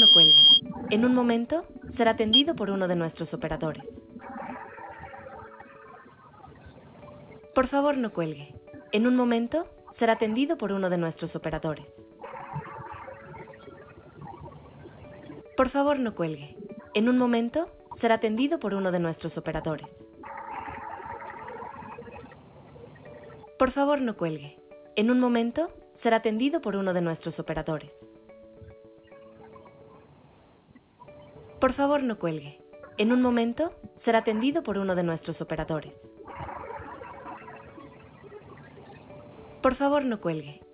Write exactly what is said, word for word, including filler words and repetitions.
no cuelgue. En un momento, será atendido por uno de nuestros operadores. Por favor, no cuelgue. En un momento, será atendido por uno de nuestros operadores. Por favor, no cuelgue. En un momento, será atendido por uno de nuestros operadores. Por favor, no cuelgue. En un momento, será atendido por uno de nuestros operadores. Por favor, no cuelgue. En un momento, será atendido por uno de nuestros operadores. Por favor, no cuelgue.